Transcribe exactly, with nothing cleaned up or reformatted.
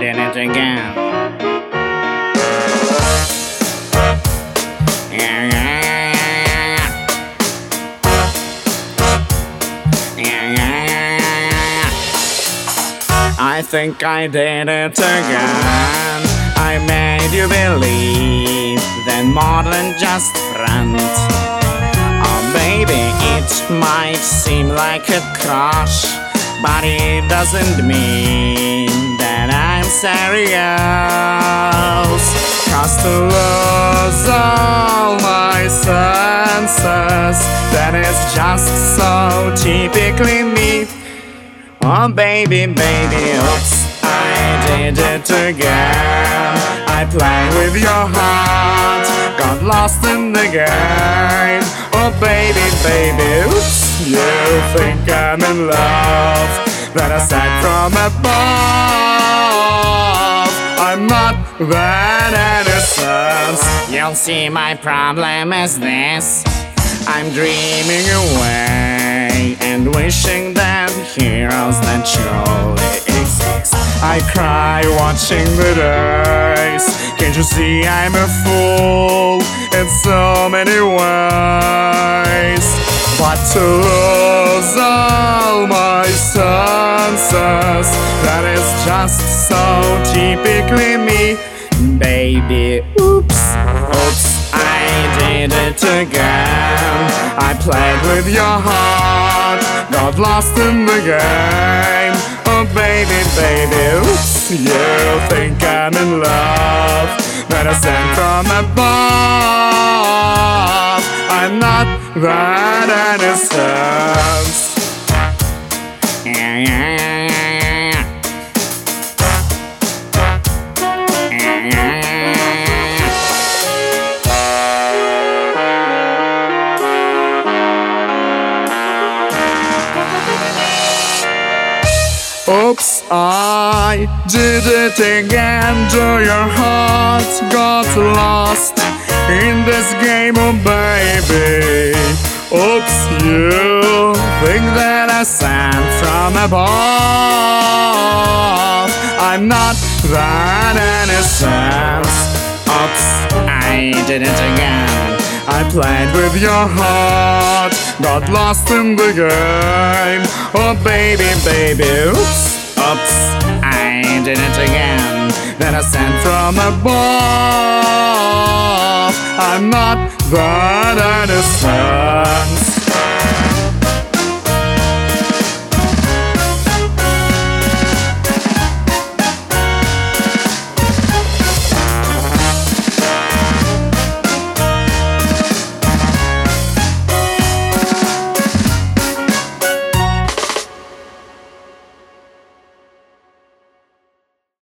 did it again. Yeah, yeah, yeah, yeah, yeah, yeah, yeah, yeah. I think I did it again. I made you believe that more than just friends. Oh baby, it might seem like a crush, but it doesn't mean that I'm serious. Cause to lose all my senses, that is just so typically me. Oh baby, baby, oops, I did it again. I played with your heart, got lost in the game. Oh baby, baby, oops, you think I'm in love, that I said from above. I'm not that innocent. You'll see my problem is this: I'm dreaming away and wishing that heroes that surely exist. I cry watching the days. Can't you see I'm a fool in so many ways? But to lose all my senses, that is just so typically me. Baby, oops, oops, I did it again. I played with your heart, got lost in the game. Oh baby, baby, oops, you think I'm in love, that I sent from above. I'm not that innocent. Yeah, yeah, yeah, yeah, yeah, yeah, yeah, yeah. Oops, I did it again. Do your heart got lost in this game, oh baby? Oops, you think that I sent from above. I'm not that innocent. Oops, I did it again. I played with your heart, got lost in the game. Oh baby, baby, oops, oops, I did it again. That I sent from above. I'm not that innocent.